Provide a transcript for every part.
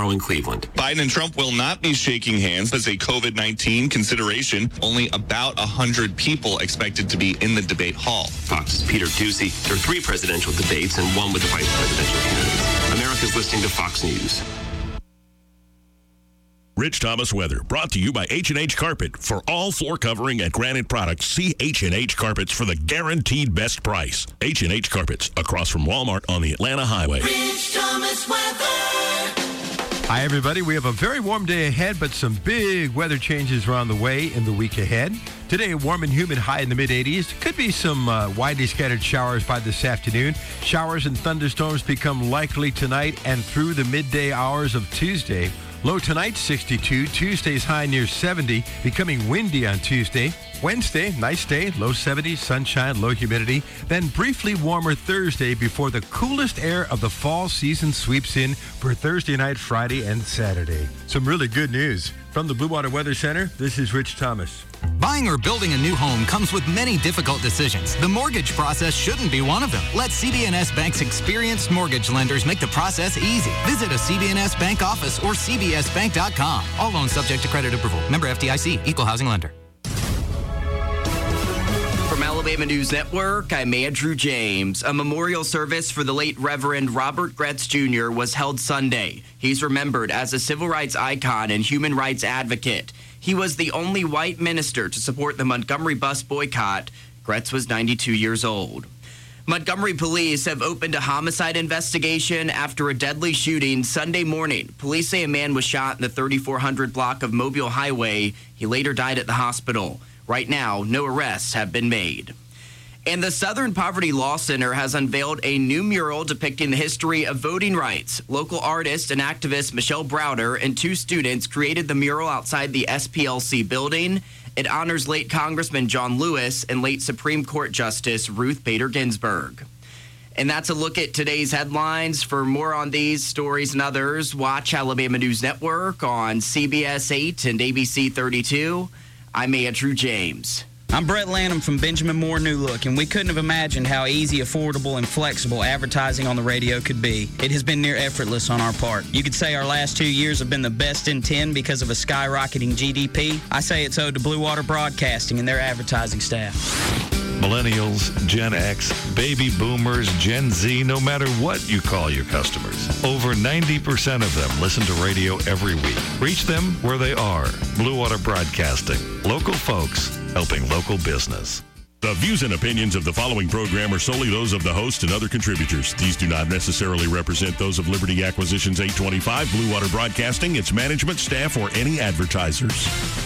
now in Cleveland. Biden and Trump will not be shaking hands as a COVID-19 consideration. Only about 100 people expected to be in the debate hall. Fox's Peter Doocy. There are 3 presidential debates and 1 with the vice presidential candidates. America's listening to Fox News. Rich Thomas weather, brought to you by H&H Carpet. For all floor covering and granite products, see H&H Carpets for the guaranteed best price. H&H Carpets, across from Walmart on the Atlanta Highway. Rich Thomas weather. Hi, everybody. We have a very warm day ahead, but some big weather changes are on the way in the week ahead. Today, a warm and humid high in the mid-80s. Could be some widely scattered showers by this afternoon. Showers and thunderstorms become likely tonight and through the midday hours of Tuesday. Low tonight, 62. Tuesday's high near 70, becoming windy on Tuesday. Wednesday, nice day, low 70s, sunshine, low humidity. Then briefly warmer Thursday before the coolest air of the fall season sweeps in for Thursday night, Friday, and Saturday. Some really good news. From the Blue Water Weather Center, this is Rich Thomas. Buying or building a new home comes with many difficult decisions. The mortgage process shouldn't be one of them. Let CB&S Bank's experienced mortgage lenders make the process easy. Visit a CB&S Bank office or cbsbank.com. All loans subject to credit approval. Member FDIC, Equal Housing Lender. From Alabama News Network, I'm Andrew James. A memorial service for the late Reverend Robert Gretz Jr. was held Sunday. He's remembered as a civil rights icon and human rights advocate. He was the only white minister to support the Montgomery bus boycott. Gretz was 92 years old. Montgomery police have opened a homicide investigation after a deadly shooting Sunday morning. Police say a man was shot in the 3400 block of Mobile Highway. He later died at the hospital. Right now, no arrests have been made. And the Southern Poverty Law Center has unveiled a new mural depicting the history of voting rights. Local artist and activist Michelle Browder and 2 students created the mural outside the SPLC building. It honors late Congressman John Lewis and late Supreme Court Justice Ruth Bader Ginsburg. And that's a look at today's headlines. For more on these stories and others, watch Alabama News Network on CBS 8 and ABC 32. I'm Andrew James. I'm Brett Lanham from Benjamin Moore New Look, and we couldn't have imagined how easy, affordable, and flexible advertising on the radio could be. It has been near effortless on our part. You could say our last 2 years have been the best in 10 because of a skyrocketing GDP. I say it's owed to Blue Water Broadcasting and their advertising staff. Millennials, Gen X, baby boomers, Gen Z, no matter what you call your customers. Over 90% of them listen to radio every week. Reach them where they are. Blue Water Broadcasting. Local folks helping local business. The views and opinions of the following program are solely those of the host and other contributors. These do not necessarily represent those of Liberty Acquisitions 825, Blue Water Broadcasting, its management, staff, or any advertisers.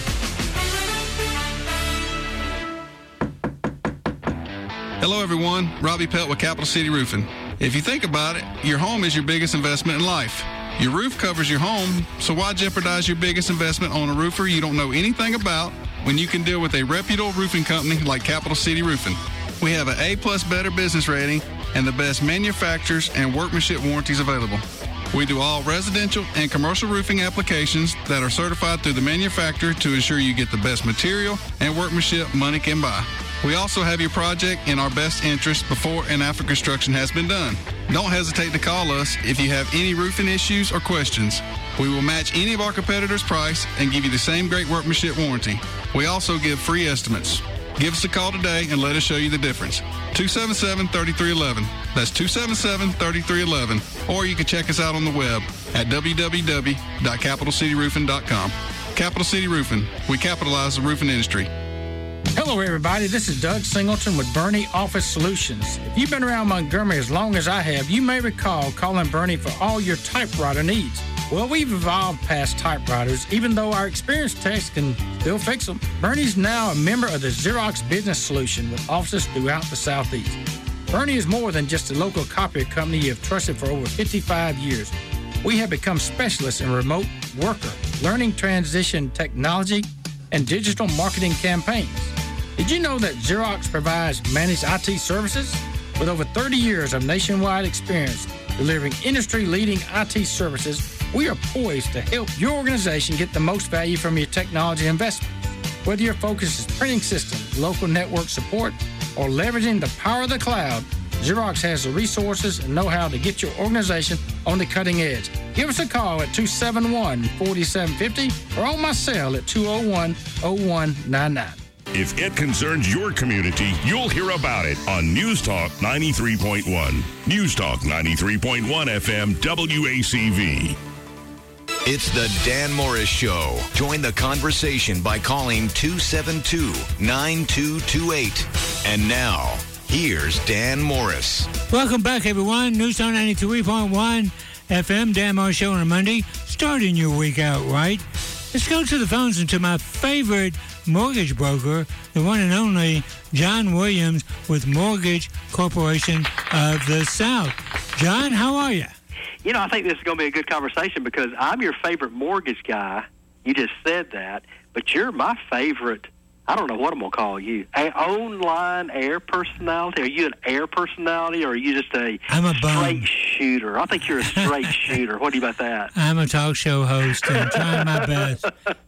Hello, everyone. Robbie Pelt with Capital City Roofing. If you think about it, your home is your biggest investment in life. Your roof covers your home, so why jeopardize your biggest investment on a roofer you don't know anything about when you can deal with a reputable roofing company like Capital City Roofing? We have an A+ Better business rating and the best manufacturers and workmanship warranties available. We do all residential and commercial roofing applications that are certified through the manufacturer to ensure you get the best material and workmanship money can buy. We also have your project in our best interest before and after construction has been done. Don't hesitate to call us if you have any roofing issues or questions. We will match any of our competitors' price and give you the same great workmanship warranty. We also give free estimates. Give us a call today and let us show you the difference. 277-3311. That's 277-3311. Or you can check us out on the web at www.capitalcityroofing.com. Capital City Roofing. We capitalize the roofing industry. Hello, everybody. This is Doug Singleton with Bernie Office Solutions. If you've been around Montgomery as long as I have, you may recall calling Bernie for all your typewriter needs. Well, we've evolved past typewriters, even though our experienced techs can still fix them. Bernie's now a member of the Xerox Business Solution with offices throughout the Southeast. Bernie is more than just a local copier company you have trusted for over 55 years. We have become specialists in remote worker, learning transition technology, and digital marketing campaigns. Did you know that Xerox provides managed IT services? With over 30 years of nationwide experience delivering industry-leading IT services, we are poised to help your organization get the most value from your technology investment. Whether your focus is printing systems, local network support, or leveraging the power of the cloud, Xerox has the resources and know-how to get your organization on the cutting edge. Give us a call at 271-4750 or on my cell at 201-0199. If it concerns your community, you'll hear about it on News Talk 93.1. News Talk 93.1 FM WACV. It's the Dan Morris Show. Join the conversation by calling 272-9228. And now, here's Dan Morris. Welcome back, everyone. News Talk 93.1 FM, Dan Morris Show on a Monday. Starting your week out right. Let's go to the phones and to my favorite mortgage broker, the one and only John Williams with Mortgage Corporation of the South. John, how are you? You know, I think this is going to be a good conversation because I'm your favorite mortgage guy. You just said that, but you're my favorite, I don't know what I'm going to call you, online air personality. Are you an air personality or are you just I'm a straight shooter? I think you're a straight shooter. What do you about that? I'm a talk show host and trying my best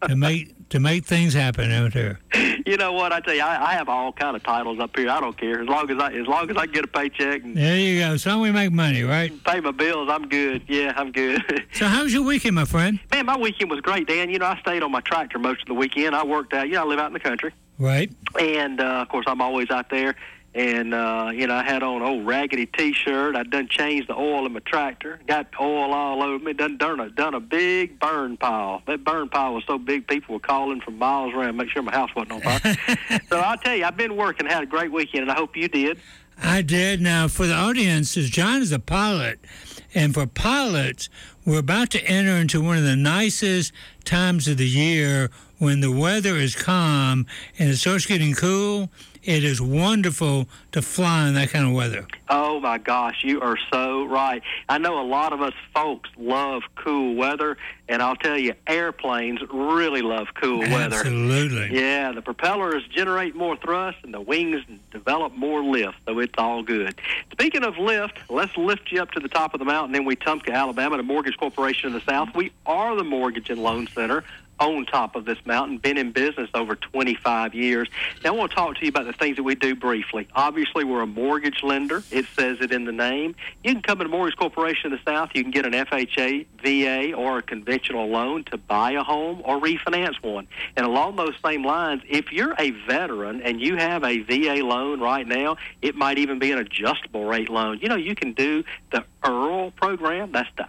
to make things happen out there. You know what? I tell you, I have all kind of titles up here. I don't care as long as I get a paycheck. And there you go. So we make money, right? Pay my bills. I'm good. Yeah, I'm good. So how was your weekend, my friend? Man, my weekend was great, Dan. You know, I stayed on my tractor most of the weekend. I worked out. You know, I live out in the country. Right. And of course, I'm always out there. And, you know, I had on an old raggedy T-shirt. I'd done changed the oil in my tractor. Got oil all over me. Done a big burn pile. That burn pile was so big, people were calling from miles around, make sure my house wasn't on fire. So I'll tell you, I've been working, had a great weekend, and I hope you did. I did. Now, for the audience, as John is a pilot, and for pilots, we're about to enter into one of the nicest times of the year when the weather is calm and it starts getting cool. It is wonderful to fly in that kind of weather. Oh, my gosh, you are so right. I know a lot of us folks love cool weather, and I'll tell you, airplanes really love cool weather. Absolutely. Yeah, the propellers generate more thrust, and the wings develop more lift, so it's all good. Speaking of lift, let's lift you up to the top of the mountain in Wetumpka, Alabama, the Mortgage Corporation of the South. We are the Mortgage and Loan Center on top of this mountain, been in business over 25 years. Now, I want to talk to you about the things that we do briefly. Obviously, we're a mortgage lender. It says it in the name. You can come to the Mortgage Corporation of the South. You can get an FHA, VA, or a conventional loan to buy a home or refinance one. And along those same lines, if you're a veteran and you have a VA loan right now, it might even be an adjustable rate loan. You know, you can do the IRRL program. That's the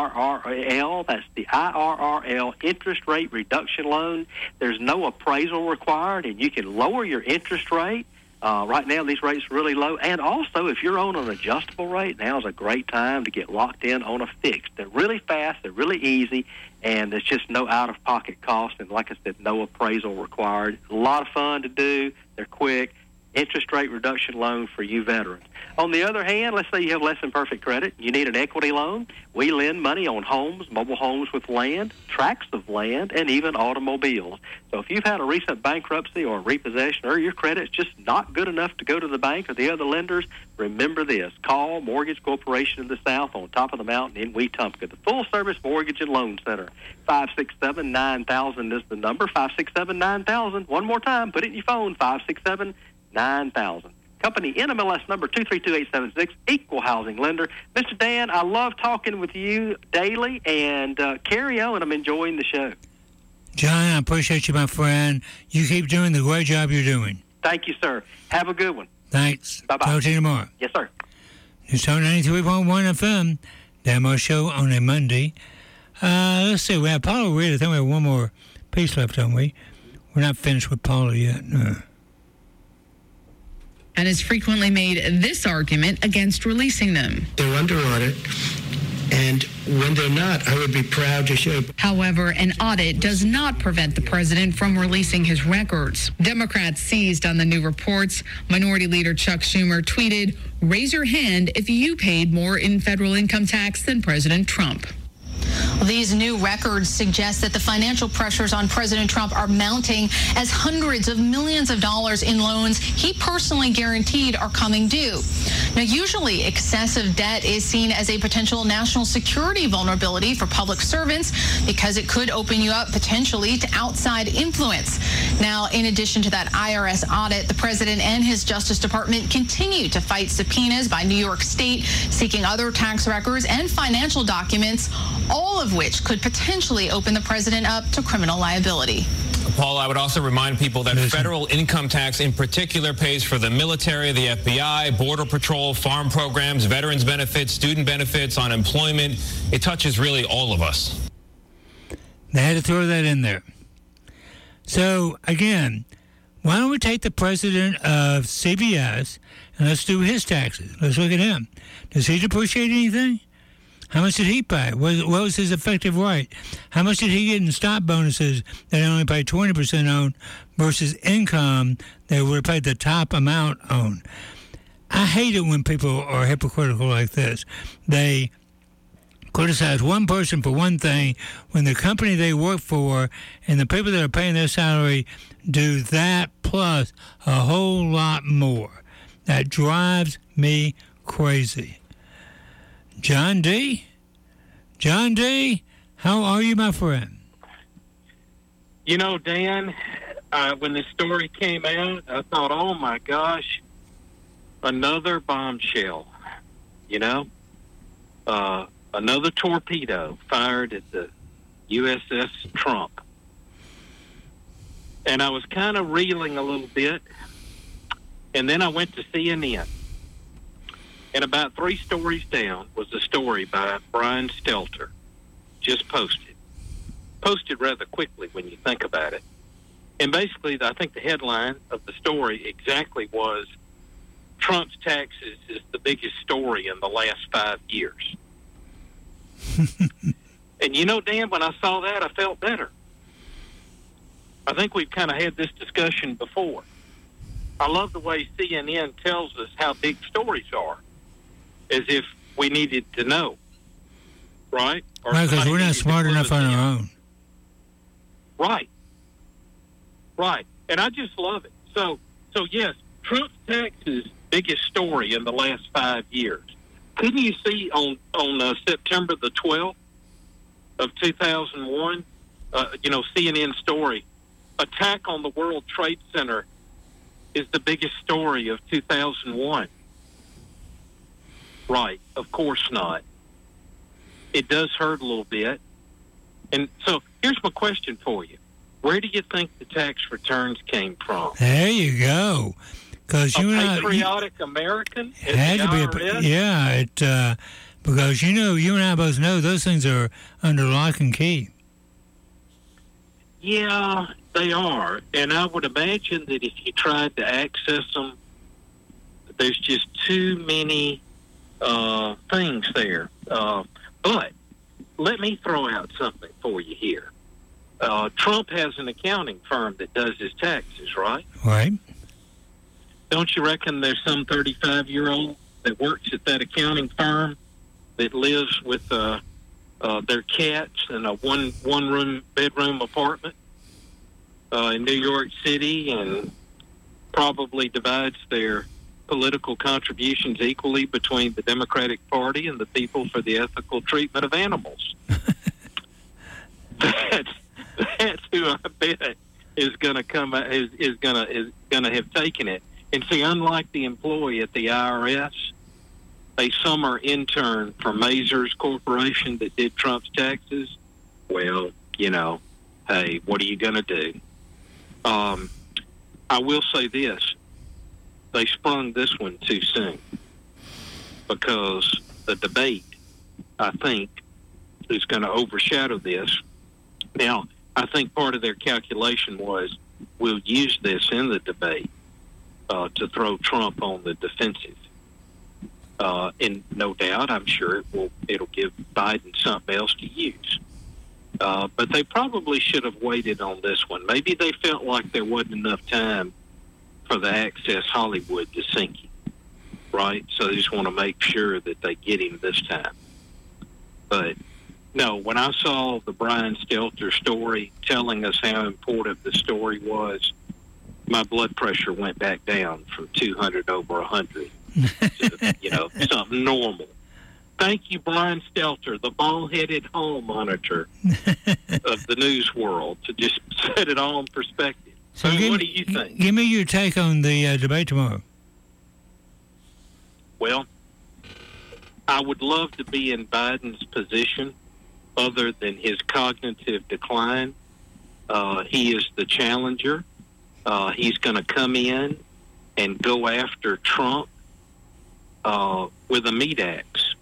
IRRL. That's the IRRL interest rate reduction loan. There's no appraisal required, and you can lower your interest rate. Right now, these rates are really low. And also, if you're on an adjustable rate, now is a great time to get locked in on a fixed. They're really fast, they're really easy, and there's just no out-of-pocket cost. And like I said, no appraisal required. A lot of fun to do. They're quick. Interest rate reduction loan for you veterans. On the other hand, let's say you have less than perfect credit. You need an equity loan. We lend money on homes, mobile homes with land, tracts of land, and even automobiles. So if you've had a recent bankruptcy or a repossession or your credit's just not good enough to go to the bank or the other lenders, remember this. Call Mortgage Corporation of the South on top of the mountain in Wetumpka, the full-service mortgage and loan center. 567-9000 is the number, 567-9000. One more time, put it in your phone, 567-9000. Company NMLS number 232876, equal housing lender. Mr. Dan, I love talking with you daily, and carry on. I'm enjoying the show. John, I appreciate you, my friend. You keep doing the great job you're doing. Thank you, sir. Have a good one. Thanks. Bye-bye. Talk to you tomorrow. Yes, sir. It's on 93.1 FM, Dan Morris Show on a Monday. Let's see, we have Paula Reed. I think we have one more piece left, don't we? We're not finished with Paula yet. No. And has frequently made this argument against releasing them. They're under audit, and when they're not, I would be proud to show. However, an audit does not prevent the president from releasing his records. Democrats seized on the new reports. Minority Leader Chuck Schumer tweeted, "Raise your hand if you paid more in federal income tax than President Trump." These new records suggest that the financial pressures on President Trump are mounting as hundreds of millions of dollars in loans he personally guaranteed are coming due. Now, usually excessive debt is seen as a potential national security vulnerability for public servants because it could open you up potentially to outside influence. Now, in addition to that IRS audit, the president and his Justice Department continue to fight subpoenas by New York State seeking other tax records and financial documents, all of which could potentially open the president up to criminal liability. Paul, I would also remind people that federal income tax in particular pays for the military, the FBI, Border Patrol, farm programs, veterans benefits, student benefits, unemployment. It touches really all of us. They had to throw that in there. So, again, why don't we take the president of CBS and let's do his taxes? Let's look at him. Does he depreciate anything? How much did he pay? What was his effective rate? How much did he get in stock bonuses that he only paid 20% on versus income that would have paid the top amount on? I hate it when people are hypocritical like this. They criticize one person for one thing when the company they work for and the people that are paying their salary do that plus a whole lot more. That drives me crazy. John D., how are you, my friend? You know, Dan, when this story came out, I thought, oh, my gosh, another bombshell, you know? Another torpedo fired at the USS Trump. And I was kind of reeling a little bit, and then I went to CNN. And about 3 stories down was a story by Brian Stelter, just posted. Posted rather quickly when you think about it. And basically, I think the headline of the story exactly was, Trump's taxes is the biggest story in the last 5 years. And you know, Dan, when I saw that, I felt better. I think we've kind of had this discussion before. I love the way CNN tells us how big stories are, as if we needed to know, right? Right, because we're not smart enough on our own. Right. And I just love it. So yes, Trump's taxes biggest story in the last 5 years. Couldn't you see on September the 12th of 2001, CNN story, attack on the World Trade Center is the biggest story of 2001. Right, of course not. It does hurt a little bit. And so here's my question for you. Where do you think the tax returns came from? There you go. Because a patriotic American? It had to be because you and I both know those things are under lock and key. Yeah, they are. And I would imagine that if you tried to access them, there's just too many things there. But let me throw out something for you here. Trump has an accounting firm that does his taxes, right? Right. Don't you reckon there's some 35-year-old that works at that accounting firm that lives with their cats in a one-room bedroom apartment in New York City and probably divides their political contributions equally between the Democratic Party and the People for the Ethical Treatment of Animals? That's who I bet is going to come. Is going to have taken it. And see, unlike the employee at the IRS, a summer intern from Mazars Corporation that did Trump's taxes, well, hey, what are you going to do? I will say this. They sprung this one too soon because the debate, I think, is going to overshadow this. Now, I think part of their calculation was we'll use this in the debate to throw Trump on the defensive. And no doubt, I'm sure it'll give Biden something else to use. But they probably should have waited on this one. Maybe they felt like there wasn't enough time for the Access Hollywood to sink him, right? So they just want to make sure that they get him this time. But no, when I saw the Brian Stelter story telling us how important the story was, my blood pressure went back down from 200 over 100 to, something normal. Thank you, Brian Stelter, the ball-headed hall monitor of the news world, to just set it all in perspective. So what do you think? Give me your take on the debate tomorrow. Well, I would love to be in Biden's position other than his cognitive decline. He is the challenger. He's going to come in and go after Trump with a meat axe.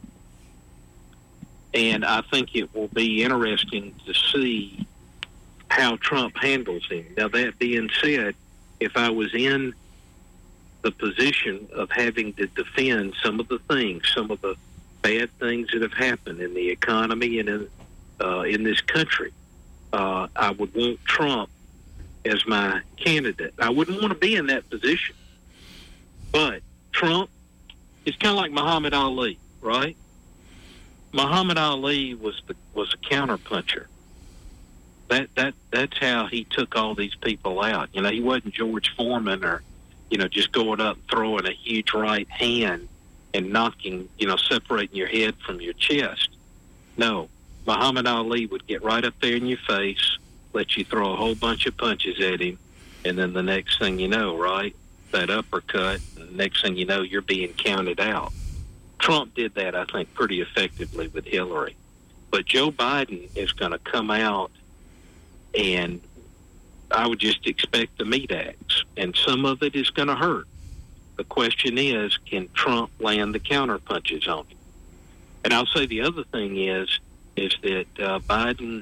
And I think it will be interesting to see how Trump handles him. Now, that being said, if I was in the position of having to defend some of the bad things that have happened in the economy and in this country, I would want Trump as my candidate. I wouldn't want to be in that position. But Trump is kind of like Muhammad Ali, right? Muhammad Ali was a counterpuncher. That's how he took all these people out. You know, he wasn't George Foreman or, you know, just going up and throwing a huge right hand and knocking, you know, separating your head from your chest. No, Muhammad Ali would get right up there in your face, let you throw a whole bunch of punches at him, and then the next thing you know, right, that uppercut, and the next thing you know, you're being counted out. Trump did that, I think, pretty effectively with Hillary. But Joe Biden is going to come out, and I would just expect the meat axe, and some of it is going to hurt. The question is, can Trump land the counter punches on him? And I'll say the other thing is that Biden,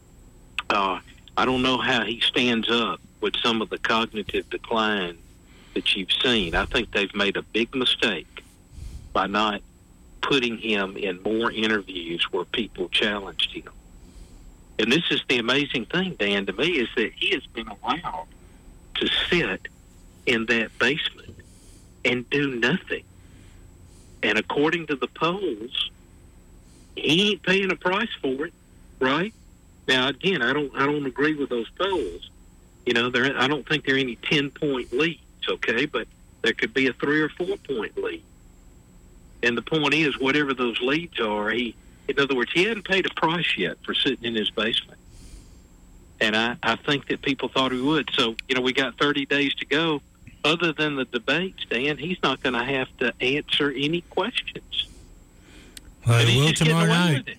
I don't know how he stands up with some of the cognitive decline that you've seen. I think they've made a big mistake by not putting him in more interviews where people challenged him. And this is the amazing thing, Dan, to me, is that he has been allowed to sit in that basement and do nothing. And according to the polls, he ain't paying a price for it, right? Now, again, I don't agree with those polls. You know, I don't think there are any 10-point leads, okay? But there could be a 3 or 4 point lead. And the point is, whatever those leads are, in other words, he hadn't paid a price yet for sitting in his basement. And I think that people thought he would. So, you know, we got 30 days to go. Other than the debates, Dan, he's not going to have to answer any questions. Well, he will tomorrow night.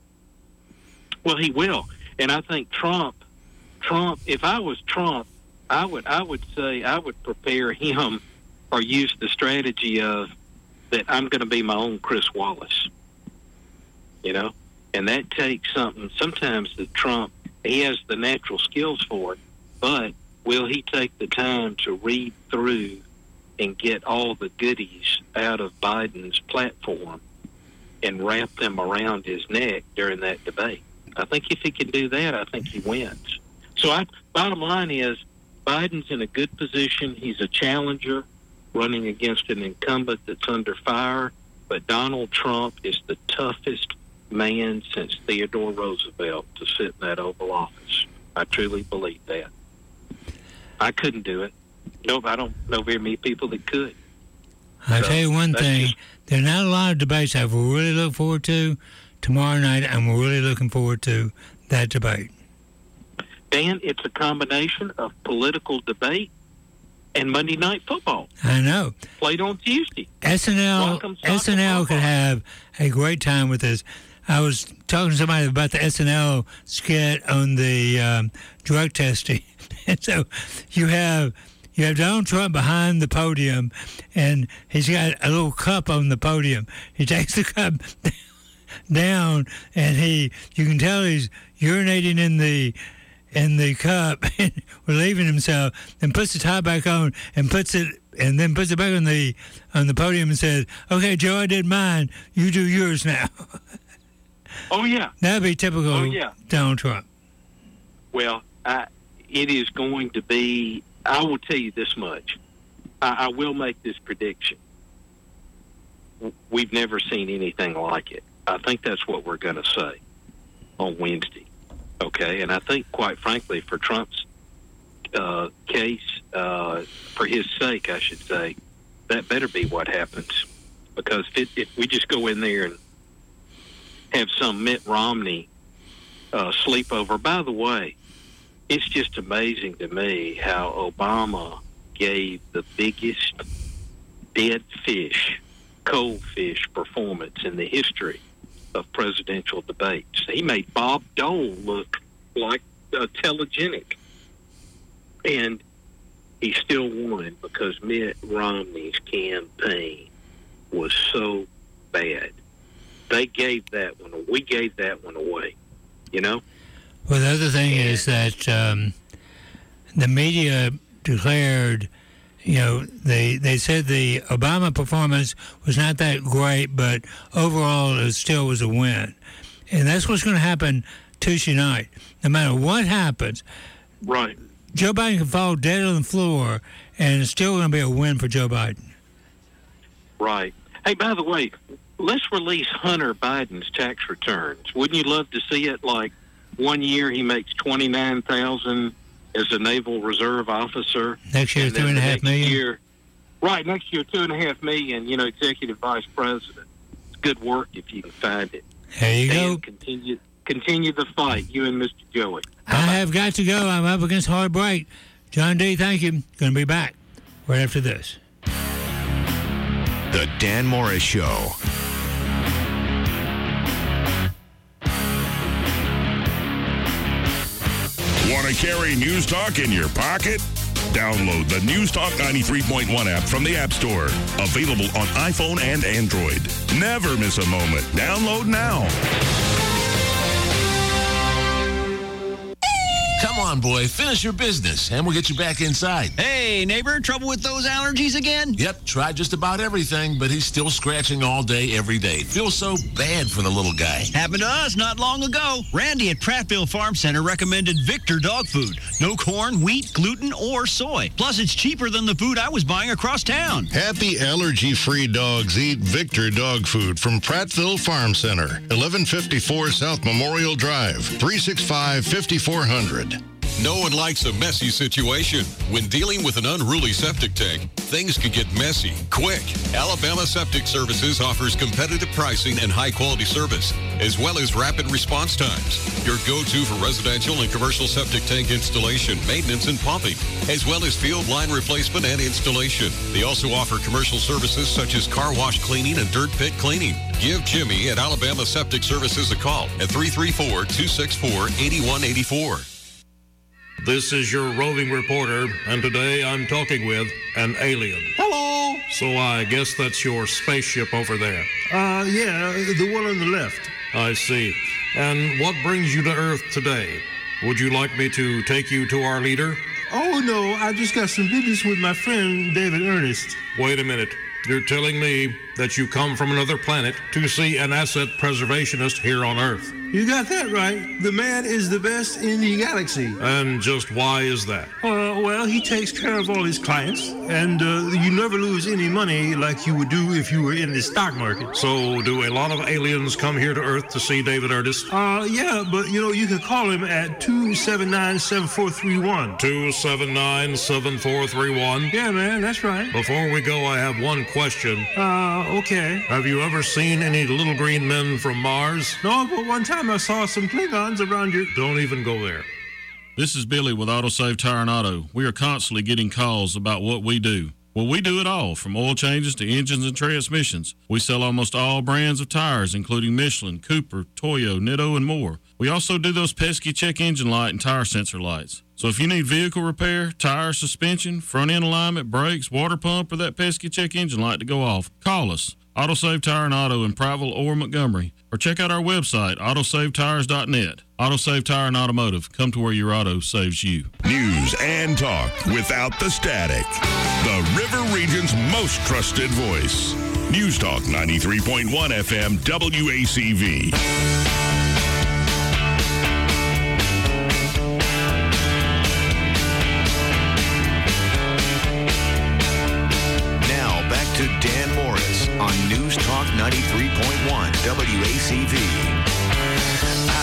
Well, he will. And I think Trump, if I was Trump, I would say I would prepare him or use the strategy of that I'm going to be my own Chris Wallace. You know? And that takes something. Sometimes that Trump, he has the natural skills for it, but will he take the time to read through and get all the goodies out of Biden's platform and wrap them around his neck during that debate? I think if he can do that, I think he wins. So bottom line is, Biden's in a good position. He's a challenger running against an incumbent that's under fire, but Donald Trump is the toughest man since Theodore Roosevelt to sit in that Oval Office. I truly believe that. I couldn't do it. No, I don't know very many people that could. I'll tell you one thing. There are not a lot of debates I will really look forward to tomorrow night. I'm really looking forward to that debate. Dan, it's a combination of political debate and Monday Night Football. I know. Played on Tuesday. SNL could have a great time with this. I was talking to somebody about the SNL skit on the drug testing. And so you have Donald Trump behind the podium, and he's got a little cup on the podium. He takes the cup down, and you can tell he's urinating in the cup and relieving himself, and puts the top back on and puts it back on the podium and says, "Okay, Joe, I did mine. You do yours now." Oh yeah, that'd be typical Donald Trump. Well, it is going to be. I will tell you this much. I will make this prediction. We've never seen anything like it. I think that's what we're going to say on Wednesday. Okay, and I think, quite frankly, for Trump's case, for his sake, I should say, that better be what happens. Because if we just go in there and have some Mitt Romney sleepover, by the way, it's just amazing to me how Obama gave the biggest dead fish, cold fish performance in the history of presidential debates. He made Bob Dole look like telegenic. And he still won because Mitt Romney's campaign was so bad. They gave that one. We gave that one away, you know? Well, the other thing is that the media declared, you know, they said the Obama performance was not that great, but overall it still was a win. And that's what's going to happen Tuesday night. No matter what happens, right? Joe Biden can fall dead on the floor, and it's still going to be a win for Joe Biden. Right. Hey, by the way, let's release Hunter Biden's tax returns. Wouldn't you love to see it? Like 1 year he makes $29,000 as a Naval Reserve officer. Next year, $2.5 million. Right. Next year, $2.5 million. You know, executive vice president. It's good work if you can find it. There you go. Continue the fight, you and Mr. Joey. I have got to go. I'm up against hard break. John D., thank you. Going to be back right after this. The Dan Morris Show. Want to carry News Talk in your pocket? Download the News Talk 93.1 app from the App Store. Available on iPhone and Android. Never miss a moment. Download now. Come on, boy. Finish your business, and we'll get you back inside. Hey, neighbor, trouble with those allergies again? Yep, tried just about everything, but he's still scratching all day, every day. Feels so bad for the little guy. Happened to us not long ago. Randy at Prattville Farm Center recommended Victor dog food. No corn, wheat, gluten, or soy. Plus, it's cheaper than the food I was buying across town. Happy allergy-free dogs eat Victor dog food from Prattville Farm Center, 1154 South Memorial Drive, 365-5400. No one likes a messy situation. When dealing with an unruly septic tank, things can get messy quick. Alabama Septic Services offers competitive pricing and high-quality service, as well as rapid response times. Your go-to for residential and commercial septic tank installation, maintenance, and pumping, as well as field line replacement and installation. They also offer commercial services such as car wash cleaning and dirt pit cleaning. Give Jimmy at Alabama Septic Services a call at 334-264-8184. This is your roving reporter, and today I'm talking with an alien. Hello. So I guess that's your spaceship over there. Yeah, the one on the left. I see. And what brings you to Earth today? Would you like me to take you to our leader? Oh, no, I just got some business with my friend David Ernest. Wait a minute. You're telling me that you come from another planet to see an asset preservationist here on Earth? You got that right. The man is the best in the galaxy. And just why is that? Well, he takes care of all his clients, and you never lose any money like you would do if you were in the stock market. So do a lot of aliens come here to Earth to see David Ernest? Yeah, but you can call him at 279-7431. 279-7431? Yeah, man, that's right. Before we go, I have one question. Okay. Have you ever seen any little green men from Mars? No, but one time I saw some Klingons around here. Don't even go there. This is Billy with AutoSave Tire and Auto. We are constantly getting calls about what we do. Well, we do it all, from oil changes to engines and transmissions. We sell almost all brands of tires, including Michelin, Cooper, Toyo, Nitto, and more. We also do those pesky check engine light and tire sensor lights. So if you need vehicle repair, tire, suspension, front end alignment, brakes, water pump, or that pesky check engine light to go off, call us. AutoSave Tire and Auto in Prattville or Montgomery. Or check out our website, autosavetires.net. AutoSave Tire and Automotive. Come to where your auto saves you. News and talk without the static. The River Region's most trusted voice. News Talk 93.1 FM WACV. To Dan Morris on News Talk 93.1 WACV. I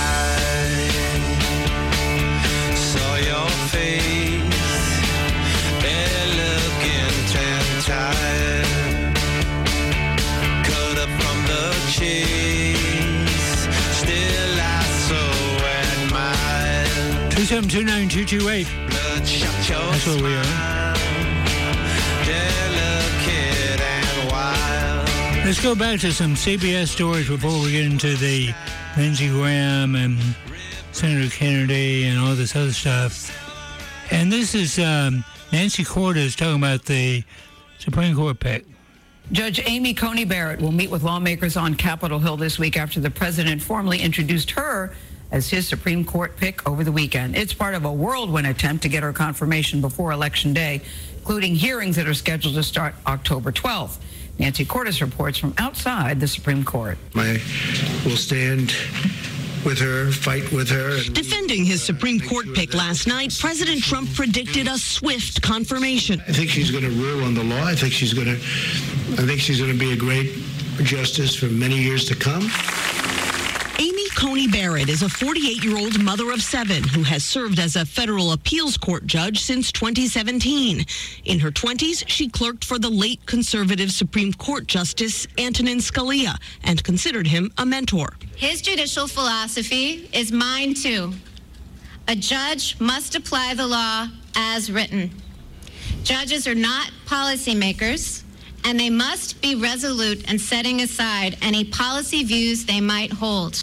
saw your face, looking tired, cut up from the chase, still I so admire. 2729228. That's where we are. Let's go back to some CBS stories before we get into the Lindsey Graham and Senator Kennedy and all this other stuff. And this is Nancy Cordes talking about the Supreme Court pick. Judge Amy Coney Barrett will meet with lawmakers on Capitol Hill this week after the president formally introduced her as his Supreme Court pick over the weekend. It's part of a whirlwind attempt to get her confirmation before Election Day, including hearings that are scheduled to start October 12th. Nancy Cordes reports from outside the Supreme Court. I will stand with her, fight with her. Defending his Supreme Court pick last night, President Trump predicted a swift confirmation. I think she's going to rule on the law. I think she's going to be a great justice for many years to come. Amy Coney Barrett is a 48-year-old mother of 7 who has served as a federal appeals court judge since 2017. In her 20s, she clerked for the late conservative Supreme Court Justice Antonin Scalia and considered him a mentor. His judicial philosophy is mine too. A judge must apply the law as written. Judges are not policymakers, and they must be resolute in setting aside any policy views they might hold.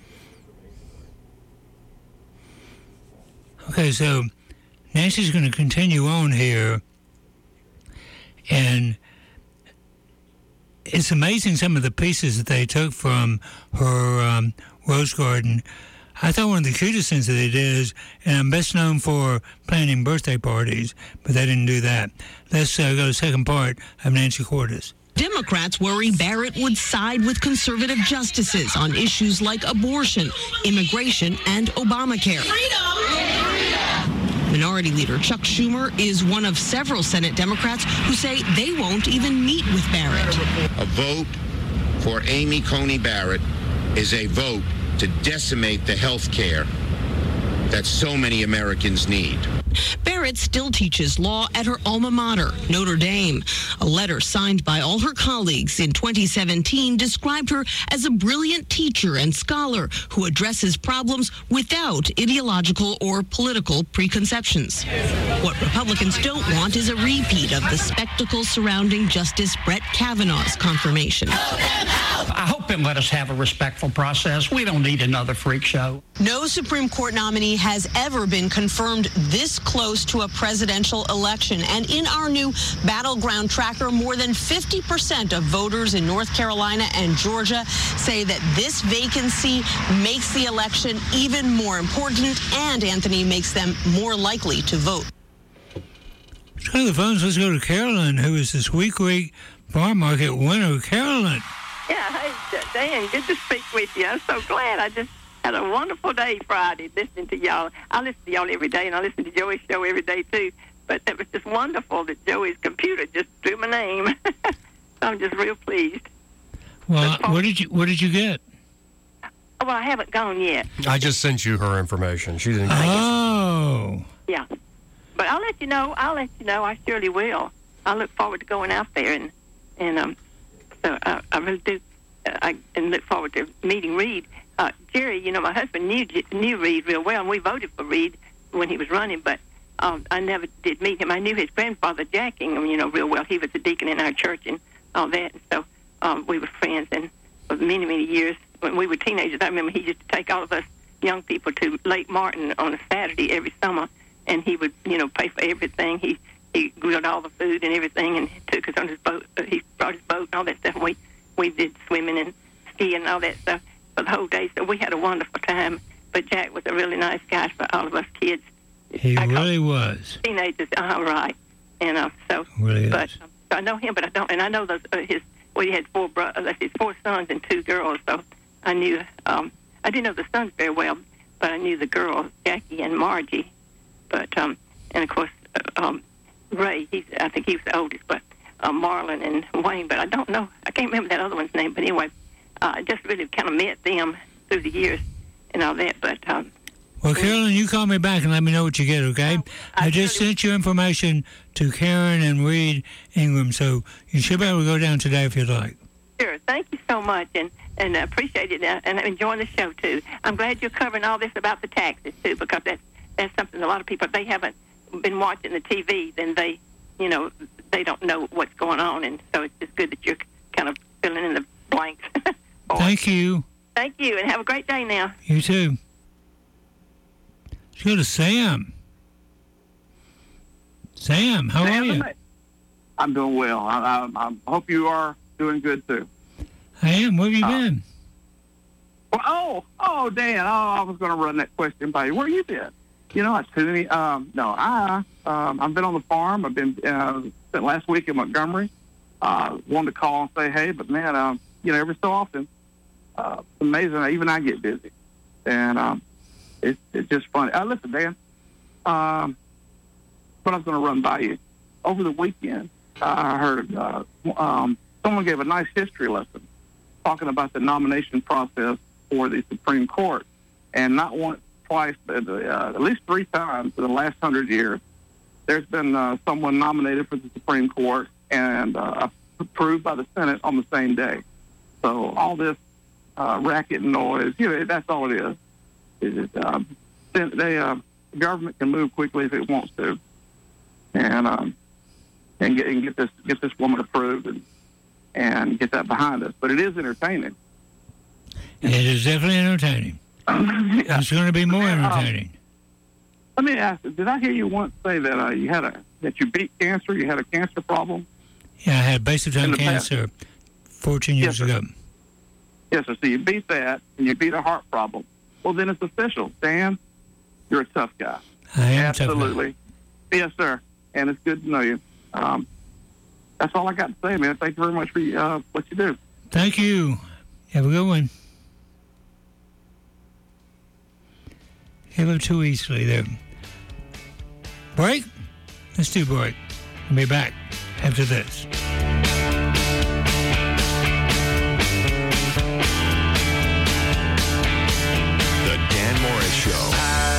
Okay, so Nancy's going to continue on here, and it's amazing some of the pieces that they took from her Rose Garden. I thought one of the cutest things that they did is, and I'm best known for planning birthday parties, but they didn't do that. Let's go to the second part of Nancy Cordes. Democrats worry Barrett would side with conservative justices on issues like abortion, immigration, and Obamacare. Minority Leader Chuck Schumer is one of several Senate Democrats who say they won't even meet with Barrett. A vote for Amy Coney Barrett is a vote to decimate the health care that so many Americans need. Barrett still teaches law at her alma mater, Notre Dame. A letter signed by all her colleagues in 2017 described her as a brilliant teacher and scholar who addresses problems without ideological or political preconceptions. What Republicans don't want is a repeat of the spectacle surrounding Justice Brett Kavanaugh's confirmation. I hope they'll let us have a respectful process. We don't need another freak show. No Supreme Court nominee has ever been confirmed this close to a presidential election. And in our new battleground tracker, more than 50% of voters in North Carolina and Georgia say that this vacancy makes the election even more important, and, Anthony, makes them more likely to vote. Let's go to the phones. Let's go to Carolyn, who is this week farm market winner. Carolyn. Yeah, hey, Dan, good to speak with you. I'm so glad. I just had a wonderful day Friday listening to y'all. I listen to y'all every day, and I listen to Joey's show every day, too. But it was just wonderful that Joey's computer just drew my name. So I'm just real pleased. Well, what did you get? Well, I haven't gone yet. I just sent you her information. She didn't. Oh. Yeah. But I'll let you know. I surely will. I look forward to going out there, and so I really do. I look forward to meeting Reed. Jerry, my husband knew Reed real well, and we voted for Reed when he was running, but I never did meet him. I knew his grandfather, Jack Ingham, real well. He was a deacon in our church and all that, and so we were friends. And for many, many years, when we were teenagers, I remember he used to take all of us young people to Lake Martin on a Saturday every summer, and he would, pay for everything. He grilled all the food and everything, and took us on his boat. He brought his boat and all that stuff, and we did swimming and skiing and all that stuff for the whole day. So we had a wonderful time. But Jack was a really nice guy for all of us kids. He really was. Teenagers, right. And so, really but I know him, but I don't. And I know those he had 4 sons and 2 girls. So I knew. I didn't know the sons very well, but I knew the girls, Jackie and Margie. But and of course Ray. I think he was the oldest, but Marlon and Wayne. But I don't know. I can't remember that other one's name. But anyway, I just really kind of met them through the years and all that. But well, Carolyn, you call me back and let me know what you get, okay? I just sent your information to Karen and Reed Ingram, so you should be able to go down today if you'd like. Sure. Thank you so much, and I appreciate it, and I'm enjoying the show, too. I'm glad you're covering all this about the taxes, too, because that's something a lot of people, if they haven't been watching the TV, then they don't know what's going on, and so it's just good that you're kind of filling in blanks. Thank you. Thank you, and have a great day now. You too. Let's go to Sam. Sam, how are you? I'm doing well. I hope you are doing good, too. I am. Where have you been? Well, Dan. I was going to run that question by you. Where you been? You know, I've been on the farm. I've been spent last week in Montgomery. Wanted to call and say, hey, but man, every so often, it's amazing. Even I get busy, and it's just funny. Listen, Dan. What I was going to run by you over the weekend, I heard someone gave a nice history lesson talking about the nomination process for the Supreme Court, and not once, twice, but at least 3 times in the last 100 years, there's been someone nominated for the Supreme Court and approved by the Senate on the same day. So all this racket and noise, that's all it is. The government can move quickly if it wants to, and get this woman approved and get that behind us. But it is entertaining. It is definitely entertaining. It's going to be more entertaining. Let me ask you, did I hear you once say that that you beat cancer? You had a cancer problem? Yeah, I had basic time cancer 14 years ago. Yes, sir. So you beat that, and you beat a heart problem. Well, then it's official. Dan, you're a tough guy. I am absolutely. Tough guy. Yes, sir. And it's good to know you. That's all I got to say, man. Thank you very much for what you do. Thank you. Have a good one. Give up too easily there. Break? Let's do break. We'll be back after this. The Dan Morris Show.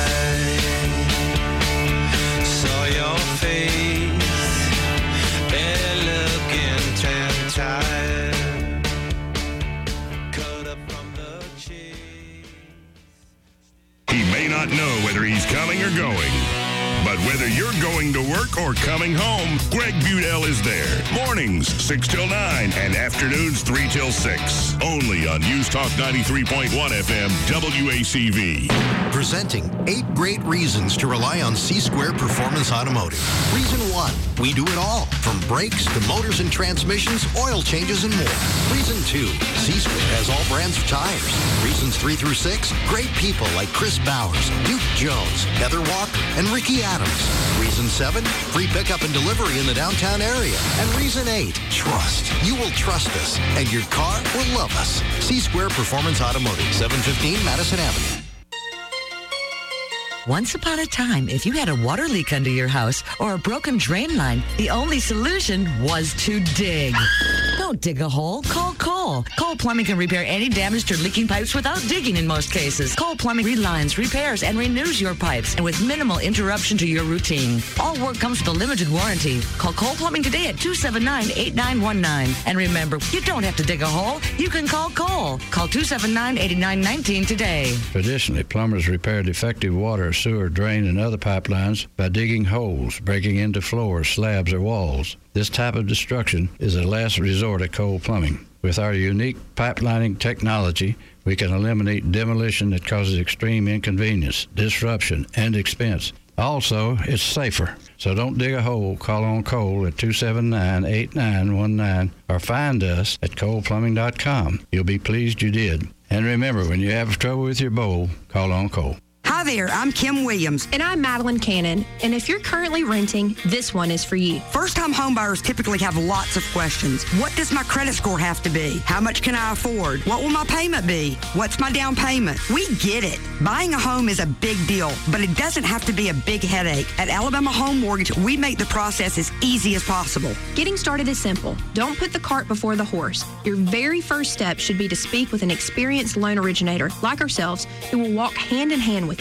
I saw your face, looking tan tired, cut up from the cheese. He may not know whether he's coming or going, but whether you're going to work or coming home, Greg Budell is there. Mornings, 6 till 9, and afternoons, 3 till 6. Only on News Talk 93.1 FM, WACV. Presenting 8 great reasons to rely on C-Square Performance Automotive. Reason 1, we do it all, from brakes to motors and transmissions, oil changes, and more. Reason 2, C-Square has all brands of tires. Reasons 3 through 6, great people like Chris Bowers, Duke Jones, Heather Walker, and Ricky Adams. Reason 7, free pickup and delivery in the downtown area. And reason 8, trust. You will trust us, and your car will love us. C-Square Performance Automotive, 715 Madison Avenue. Once upon a time, if you had a water leak under your house or a broken drain line, the only solution was to dig. Don't dig a hole. Call Cole. Cole Plumbing can repair any damaged or leaking pipes without digging in most cases. Cole Plumbing relines, repairs, and renews your pipes, and with minimal interruption to your routine. All work comes with a limited warranty. Call Cole Plumbing today at 279-8919. And remember, you don't have to dig a hole. You can call Cole. Call 279-8919 today. Traditionally, plumbers repair defective water, sewer, drain, and other pipelines by digging holes, breaking into floors, slabs, or walls. This type of destruction is a last resort at Cole Plumbing. With our unique pipelining technology, we can eliminate demolition that causes extreme inconvenience, disruption, and expense. Also, it's safer. So don't dig a hole. Call on Cole at 279-8919 or find us at coleplumbing.com. You'll be pleased you did. And remember, when you have trouble with your bowl, call on Cole. Hi there, I'm Kim Williams. And I'm Madeline Cannon. And if you're currently renting, this one is for you. First-time homebuyers typically have lots of questions. What does my credit score have to be? How much can I afford? What will my payment be? What's my down payment? We get it. Buying a home is a big deal, but it doesn't have to be a big headache. At Alabama Home Mortgage, we make the process as easy as possible. Getting started is simple. Don't put the cart before the horse. Your very first step should be to speak with an experienced loan originator like ourselves who will walk hand in hand with you.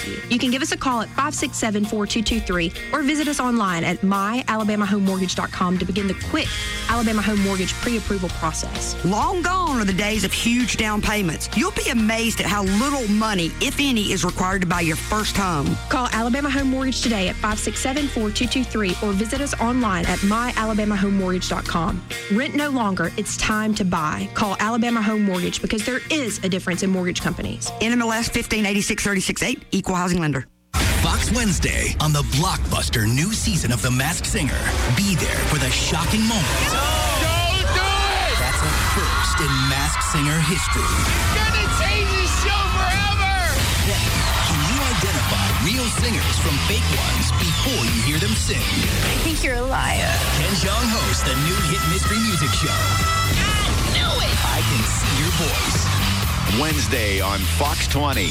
you. You can give us a call at 567-4223 or visit us online at myalabamahomemortgage.com to begin the quick Alabama Home Mortgage pre-approval process. Long gone are the days of huge down payments. You'll be amazed at how little money, if any, is required to buy your first home. Call Alabama Home Mortgage today at 567-4223 or visit us online at myalabamahomemortgage.com. Rent no longer. It's time to buy. Call Alabama Home Mortgage because there is a difference in mortgage companies. NMLS 1586368, Equal Housing Lender. Fox Wednesday on the blockbuster new season of The Masked Singer. Be there for the shocking moment. Don't do it! That's a first in Masked Singer history. You're gonna change this show forever! Then, can you identify real singers from fake ones before you hear them sing? I think you're a liar. Ken Jeong hosts the new hit mystery music show. I knew it! I Can See Your Voice. Wednesday on Fox 20.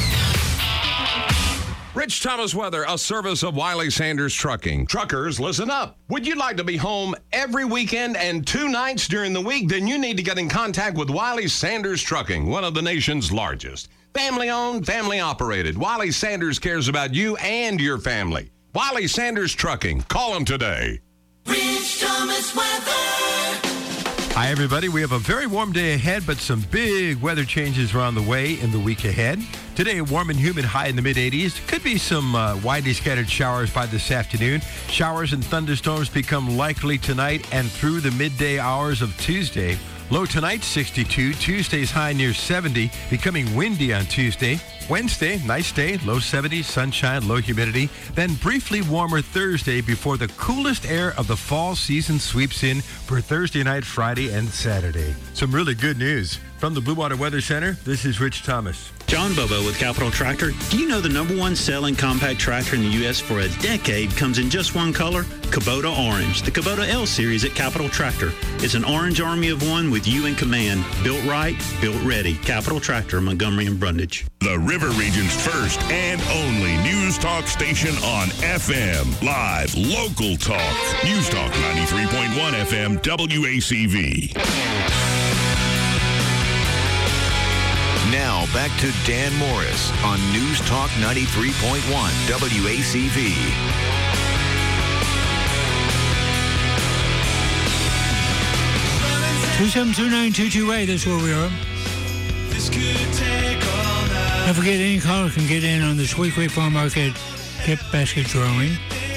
Rich Thomas weather, a service of Wiley Sanders Trucking. Truckers, listen up. Would you like to be home every weekend and 2 nights during the week? Then you need to get in contact with Wiley Sanders Trucking, one of the nation's largest. Family owned, family operated. Wiley Sanders cares about you and your family. Wiley Sanders Trucking. Call them today. Rich Thomas weather. Hi, everybody. We have a very warm day ahead, but some big weather changes are on the way in the week ahead. Today, a warm and humid high in the mid-80s. Could be some widely scattered showers by this afternoon. Showers and thunderstorms become likely tonight and through the midday hours of Tuesday. Low tonight, 62. Tuesday's high near 70, becoming windy on Tuesday. Wednesday, nice day, low 70s, sunshine, low humidity. Then briefly warmer Thursday before the coolest air of the fall season sweeps in for Thursday night, Friday, and Saturday. Some really good news. From the Blue Water Weather Center, this is Rich Thomas. John Bobo with Capital Tractor. Do you know the #1 selling compact tractor in the U.S. for a decade comes in just one color? Kubota Orange. The Kubota L Series at Capital Tractor. It's an orange army of one with you in command. Built right, built ready. Capital Tractor, Montgomery and Brundage. The River Region's first and only news talk station on FM. Live, local talk. News Talk 93.1 FM, WACV. Now back to Dan Morris on News Talk 93.1 WACV. Two 2729228, that's where we are. Don't forget, any caller can get in on the Sweet Creek Farm Market gift basket drawing.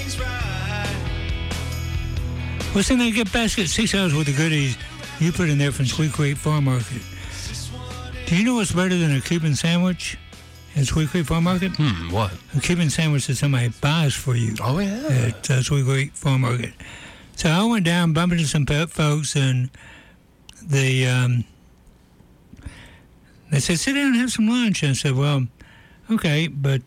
What's in that gift basket? $6 worth of goodies you put in there from Sweet Creek Farm Market. Do you know what's better than a Cuban sandwich at Sweet Creek Farm Market? What? A Cuban sandwich that somebody buys for you. Oh, yeah. At Sweet Creek Farm Market. So I went down, bumped into some folks, and they said, sit down and have some lunch. And I said, well, okay, but,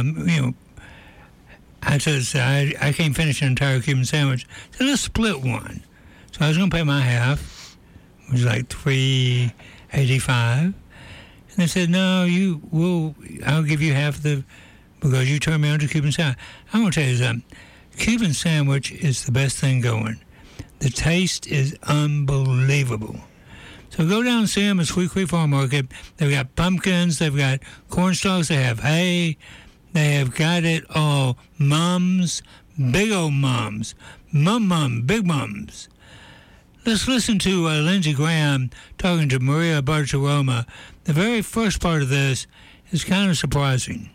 I said, I can't finish an entire Cuban sandwich. So let's split one. So I was going to pay my half, which was like $3.85. And they said, no, I'll give you half because you turned me on to Cuban sandwich. I'm going to tell you something. Cuban sandwich is the best thing going. The taste is unbelievable. So go down and see them at Sweet Creek Farm Market. They've got pumpkins. They've got corn stalks. They have hay. They have got it all. Mums, big old mums. Big mums. Let's listen to Lindsey Graham talking to Maria Bartiromo. The very first part of this is kind of surprising.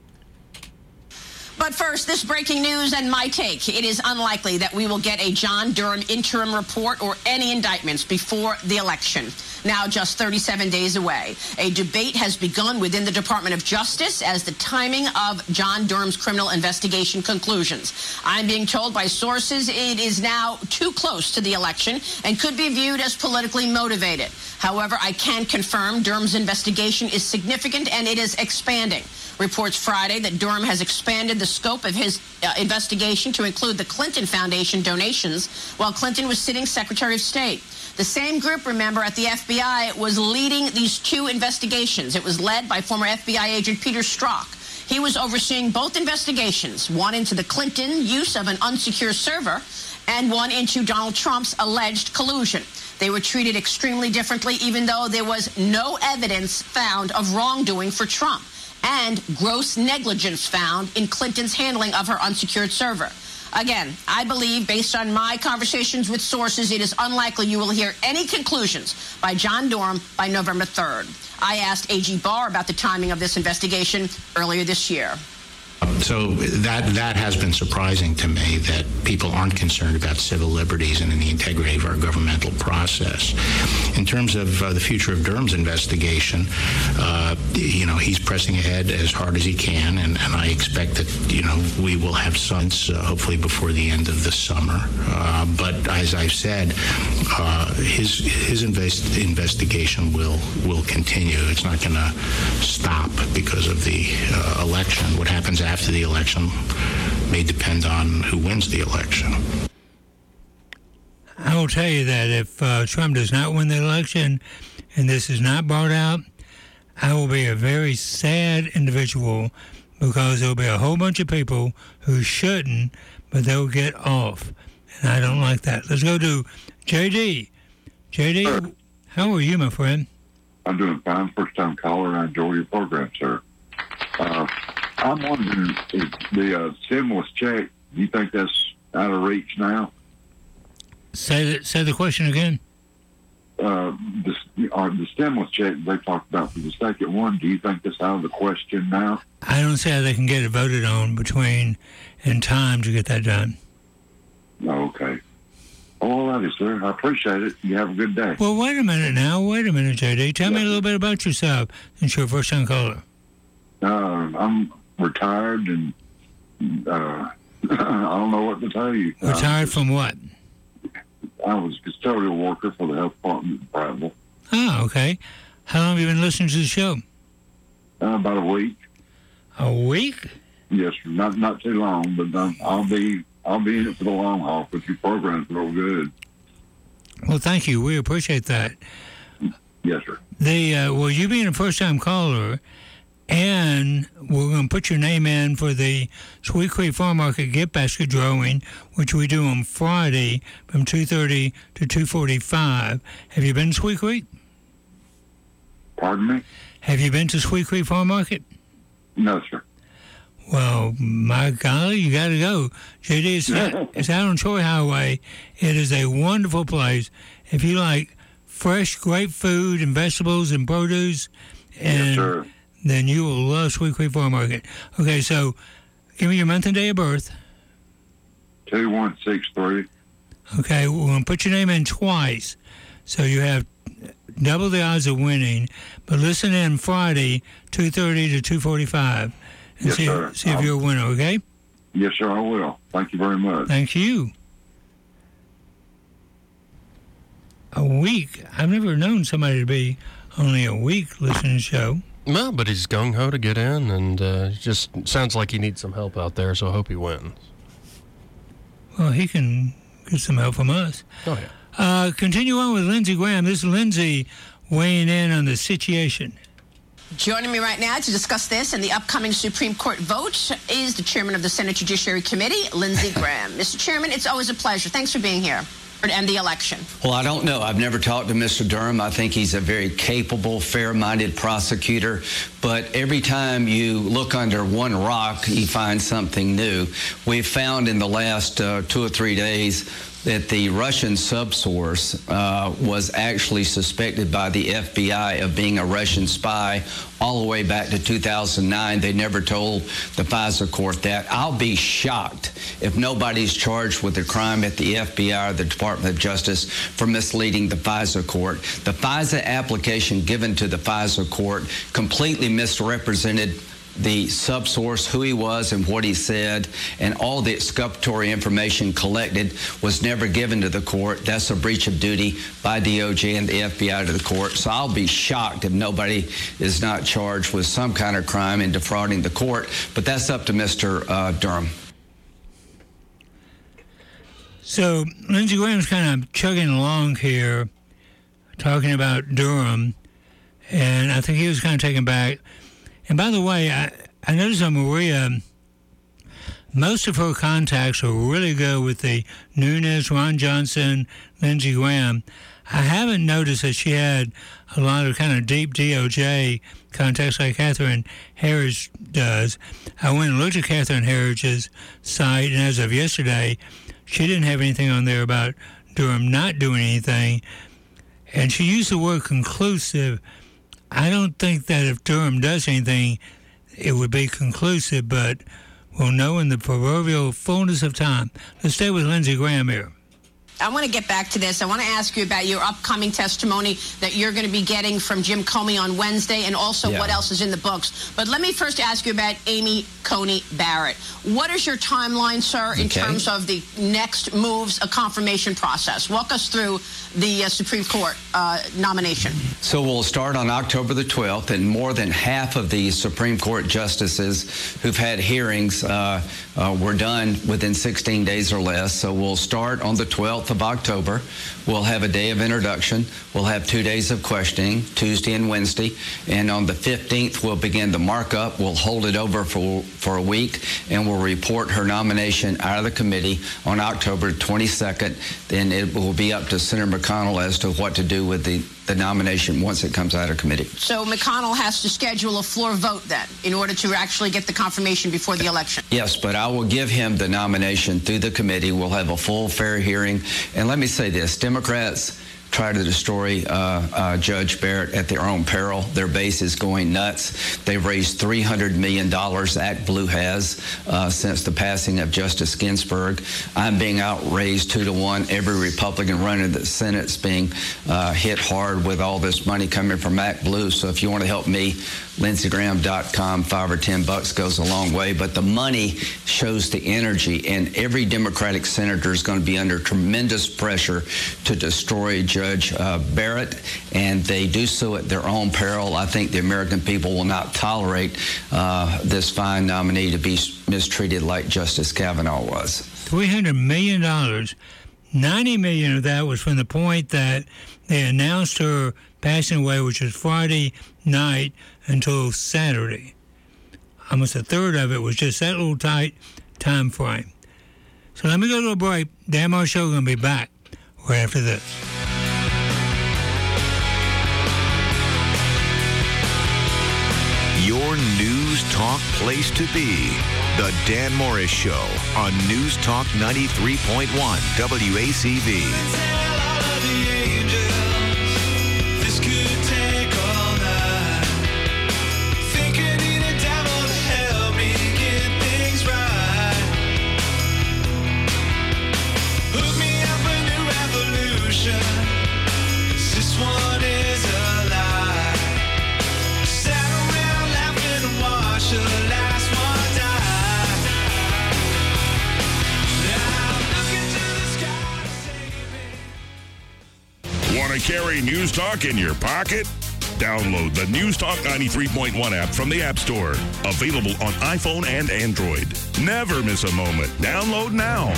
But first, this breaking news and my take. It is unlikely that we will get a John Durham interim report or any indictments before the election. Now just 37 days away. A debate has begun within the Department of Justice as the timing of John Durham's criminal investigation conclusions. I'm being told by sources it is now too close to the election and could be viewed as politically motivated. However, I can confirm Durham's investigation is significant and it is expanding. Reports Friday that Durham has expanded the scope of his investigation to include the Clinton Foundation donations while Clinton was sitting Secretary of State. The same group, remember, at the FBI was leading these two investigations. It was led by former FBI agent Peter Strzok. He was overseeing both investigations, one into the Clinton use of an unsecure server and one into Donald Trump's alleged collusion. They were treated extremely differently, even though there was no evidence found of wrongdoing for Trump. and gross negligence found in Clinton's handling of her unsecured server. Again, I believe, based on my conversations with sources, it is unlikely you will hear any conclusions by John Durham by November 3rd. I asked AG Barr about the timing of this investigation earlier this year. So that has been surprising to me, that people aren't concerned about civil liberties and in the integrity of our governmental process. In terms of the future of Durham's investigation, he's pressing ahead as hard as he can, and I expect that, we will have sons hopefully before the end of the summer. But as I've said, his investigation will continue. It's not going to stop because of the election. What happens after the election may depend on who wins the election. I will tell you that if Trump does not win the election and this is not brought out, I will be a very sad individual, because there will be a whole bunch of people who shouldn't, but they'll get off. And I don't like that. Let's go to JD. JD, sir, how are you, my friend? I'm doing fine. First-time caller, and I enjoy your program, sir. I'm wondering if the stimulus check, do you think that's out of reach now? Say the question again. The stimulus check they talked about for the second one, do you think that's out of the question now? I don't see how they can get it voted on in time to get that done. Okay. All righty, sir. I appreciate it. You have a good day. Well, wait a minute, JD. Tell me a little bit about yourself since you're a first-time caller. I'm retired, and I don't know what to tell you. Retired from what? I was a custodial worker for the health department in Prattville. Oh, okay. How long have you been listening to the show? About a week. A week? Yes, sir. Not too long, but I'll be in it for the long haul, because your program's real good. Well, thank you. We appreciate that. Yes, sir. Well, you being a first-time caller, and we're going to put your name in for the Sweet Creek Farm Market gift basket drawing, which we do on Friday from 2:30 to 2:45. Have you been to Sweet Creek? Pardon me? Have you been to Sweet Creek Farm Market? No, sir. Well, my golly, you got to go. JD, it's out on Troy Highway. It is a wonderful place. If you like fresh, great food and vegetables and produce, yes, sir, then you will love Sweet Creek Farm Market. Okay, so give me your month and day of birth. 2163. Okay, we're going to put your name in twice, so you have double the odds of winning. But listen in Friday, 2:30 to 2:45, and yes, sir. See if you're a winner, okay? Yes, sir, I will. Thank you very much. Thank you. A week? I've never known somebody to be only a week listening to the show. No, but he's gung-ho to get in, and just sounds like he needs some help out there, so I hope he wins. Well, he can get some help from us. Oh, yeah. Continue on with Lindsey Graham. This is Lindsey weighing in on the situation. Joining me right now to discuss this and the upcoming Supreme Court vote is the chairman of the Senate Judiciary Committee, Lindsey Graham. Mr. Chairman, it's always a pleasure. Thanks for being here. And the election. Well, I don't know. I've never talked to Mr. Durham. I think he's a very capable, fair-minded prosecutor. But every time you look under one rock, you find something new. We've found in the last 2 or 3 days that the Russian subsource was actually suspected by the FBI of being a Russian spy all the way back to 2009. They never told the FISA court that. I'll be shocked if nobody's charged with a crime at the FBI or the Department of Justice for misleading the FISA court. The FISA application given to the FISA court completely misrepresented the subsource, who he was and what he said, and all the exculpatory information collected was never given to the court. That's a breach of duty by DOJ and the FBI to the court. So I'll be shocked if nobody is not charged with some kind of crime in defrauding the court, but that's up to Mr. Durham. So Lindsey Graham's kind of chugging along here, talking about Durham, and I think he was kind of taken back. And by the way, I noticed on Maria, most of her contacts are really good with the Nunes, Ron Johnson, Lindsey Graham. I haven't noticed that she had a lot of kind of deep DOJ contacts like Catherine Herridge does. I went and looked at Catherine Herridge's site, and as of yesterday, she didn't have anything on there about Durham not doing anything. And she used the word conclusive. I don't think that if Durham does anything, it would be conclusive, but we'll know in the proverbial fullness of time. Let's stay with Lindsey Graham here. I want to get back to this. I want to ask you about your upcoming testimony that you're going to be getting from Jim Comey on Wednesday, and also what else is in the books. But let me first ask you about Amy Coney Barrett. What is your timeline, sir, in terms of the next moves, a confirmation process? Walk us through the Supreme Court nomination. So we'll start on October the 12th, and more than half of the Supreme Court justices who've had hearings were done within 16 days or less. So we'll start on the 12th of October. We'll have a day of introduction. We'll have 2 days of questioning, Tuesday and Wednesday. And on the 15th, we'll begin the markup. We'll hold it over for a week, and we'll report her nomination out of the committee on October 22nd. Then it will be up to Senator McConnell as to what to do with the nomination once it comes out of committee. So McConnell has to schedule a floor vote then in order to actually get the confirmation before the election. Yes, but I will give him the nomination through the committee. We'll have a full, fair hearing. And let me say this, Democrats try to destroy Judge Barrett at their own peril. Their base is going nuts. They've raised $300 million, Act Blue has, since the passing of Justice Ginsburg. I'm being outraised 2-1. Every Republican running the Senate's being hit hard with all this money coming from Act Blue. So if you want to help me, LindseyGraham.com, $5 or $10 goes a long way. But the money shows the energy, and every Democratic senator is going to be under tremendous pressure to destroy Judge Barrett, and they do so at their own peril. I think the American people will not tolerate this fine nominee to be mistreated like Justice Kavanaugh was. $300 million. $90 million of that was from the point that they announced her passing away, which was Friday night, until Saturday. Almost a third of it was just that little tight time frame. So let me go to a break. Dan Moore Show going to be back right after this. Your News Talk place to be. The Dan Morris Show on News Talk 93.1 WACV. This one is a lie. Sat around laughing and watched the last one die. Now look into the sky. Want to carry News Talk in your pocket? Download the News Talk 93.1 app from the App Store. Available on iPhone and Android. Never miss a moment. Download now.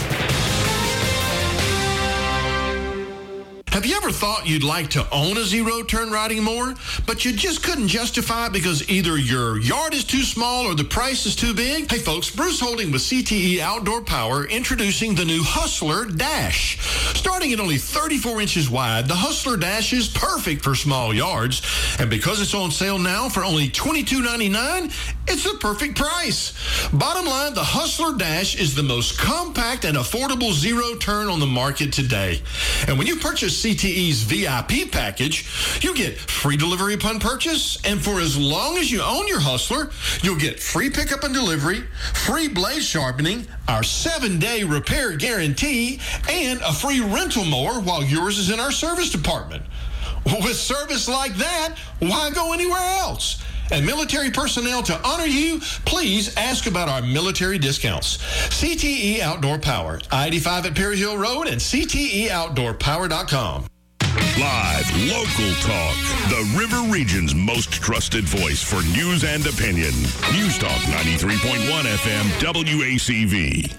Have you ever thought you'd like to own a zero-turn riding mower, but you just couldn't justify it because either your yard is too small or the price is too big? Hey folks, Bruce Holding with CTE Outdoor Power introducing the new Hustler Dash. Starting at only 34 inches wide, the Hustler Dash is perfect for small yards. And because it's on sale now for only $22.99, it's the perfect price. Bottom line, the Hustler Dash is the most compact and affordable zero-turn on the market today. And when you purchase CTE's VIP package, you get free delivery upon purchase, and for as long as you own your Hustler, you'll get free pickup and delivery, free blade sharpening, our 7-day repair guarantee, and a free rental mower while yours is in our service department. With service like that, why go anywhere else? And military personnel, to honor you, please ask about our military discounts. CTE Outdoor Power, I-85 at Perry Hill Road and CTEOutdoorPower.com. Live, local talk. The River Region's most trusted voice for news and opinion. News Talk 93.1 FM WACV.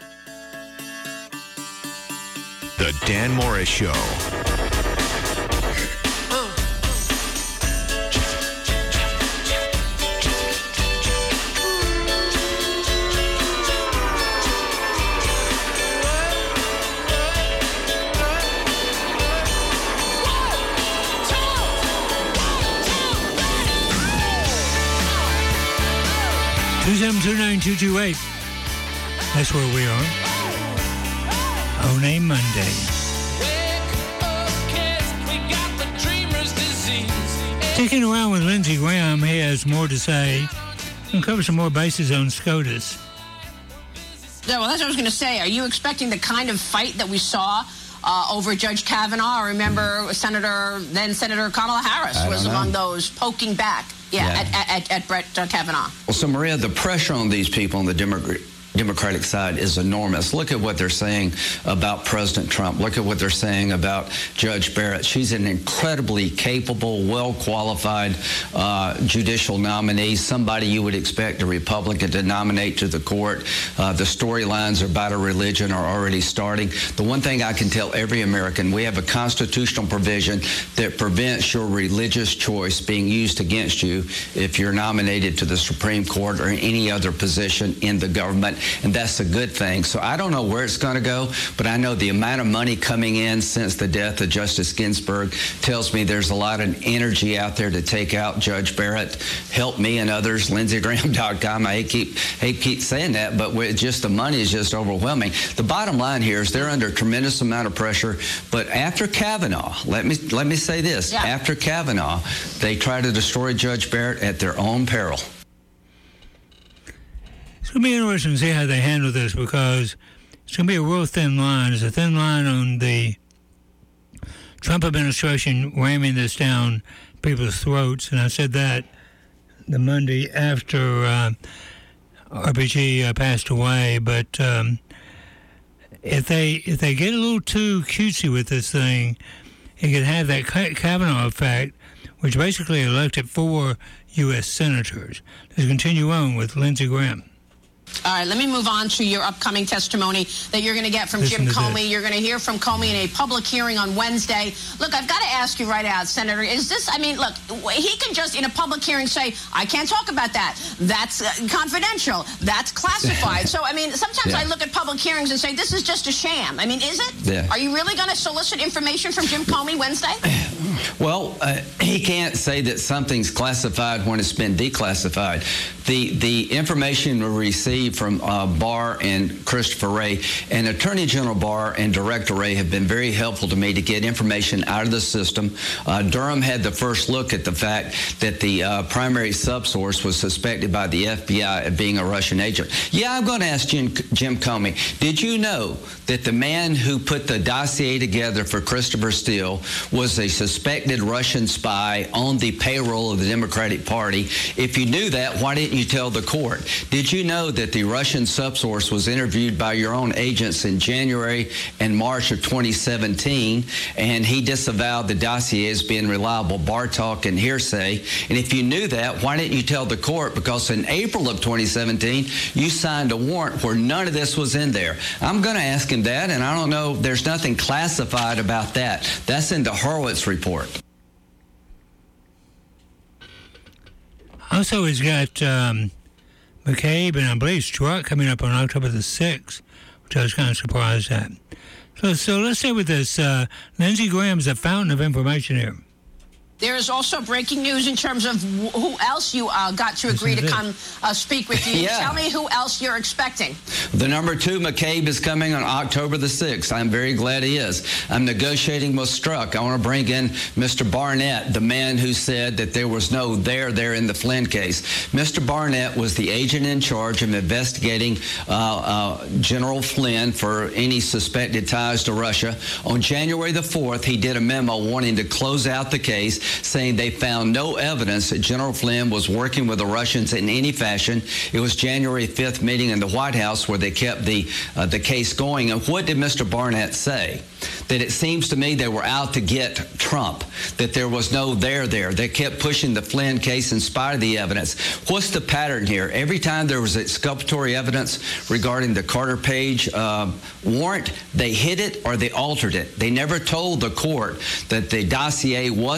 The Dan Morris Show. 9228. That's where we are. On a Monday. Sticking around with Lindsey Graham, he has more to say. We'll cover some more bases on SCOTUS. Yeah, well, that's what I was going to say. Are you expecting the kind of fight that we saw over Judge Kavanaugh? I remember then Senator Kamala Harris was among those poking back at Brett Kavanaugh. Well, so, Maria, the pressure on these people on the Democratic side is enormous. Look at what they're saying about President Trump. Look at what they're saying about Judge Barrett. She's an incredibly capable, well-qualified judicial nominee, somebody you would expect a Republican to nominate to the court. The storylines about her religion are already starting. The one thing I can tell every American, we have a constitutional provision that prevents your religious choice being used against you if you're nominated to the Supreme Court or any other position in the government. And that's a good thing. So I don't know where it's going to go, but I know the amount of money coming in since the death of Justice Ginsburg tells me there's a lot of energy out there to take out Judge Barrett. Help me and others, LindseyGraham.com. I hate keep saying that, but just the money is just overwhelming. The bottom line here is they're under a tremendous amount of pressure. But after Kavanaugh, let me say this. Yeah. After Kavanaugh, they try to destroy Judge Barrett at their own peril. It's going to be interesting to see how they handle this, because it's going to be a real thin line. There's a thin line on the Trump administration ramming this down people's throats, and I said that the Monday after RBG passed away. But if they get a little too cutesy with this thing, it could have that Kavanaugh effect, which basically elected 4 U.S. senators. Let's continue on with Lindsey Graham. All right, let me move on to your upcoming testimony that you're going to get from Jim Comey. You're going to hear from Comey in a public hearing on Wednesday. Look, I've got to ask you right out, Senator, is this, look, he can just in a public hearing say, I can't talk about that. That's confidential. That's classified. So, sometimes I look at public hearings and say, this is just a sham. Is it? Yeah. Are you really going to solicit information from Jim Comey Wednesday? Well, he can't say that something's classified when it's been declassified. The information we received from Barr and Christopher Wray, and Attorney General Barr and Director Wray have been very helpful to me to get information out of the system. Durham had the first look at the fact that the primary subsource was suspected by the FBI of being a Russian agent. Yeah, I'm going to ask Jim Comey, did you know that the man who put the dossier together for Christopher Steele was a suspected Russian spy on the payroll of the Democratic Party? If you knew that, why didn't you tell the court? Did you know that the Russian subsource was interviewed by your own agents in January and March of 2017, and he disavowed the dossier as being reliable bar talk and hearsay? And if you knew that, why didn't you tell the court? Because in April of 2017, you signed a warrant where none of this was in there. I'm going to ask him that, and I don't know, there's nothing classified about that. That's in the Horowitz report. Also, he's got McCabe and I believe Strzok coming up on October the 6th, which I was kind of surprised at. So let's stay with this. Lindsey Graham's a fountain of information here. There is also breaking news in terms of who else you got to agree to come speak with you. Yeah. Tell me who else you're expecting. The number 2, McCabe, is coming on October the 6th. I'm very glad he is. I'm negotiating with Strzok. I want to bring in Mr. Barnett, the man who said that there was no there in the Flynn case. Mr. Barnett was the agent in charge of investigating General Flynn for any suspected ties to Russia. On January the 4th, he did a memo wanting to close out the case, saying they found no evidence that General Flynn was working with the Russians in any fashion. It was January 5th meeting in the White House where they kept the case going. And what did Mr. Barnett say? That it seems to me they were out to get Trump, that there was no there. They kept pushing the Flynn case in spite of the evidence. What's the pattern here? Every time there was exculpatory evidence regarding the Carter Page warrant, they hid it or they altered it. They never told the court that the dossier wasn't reliable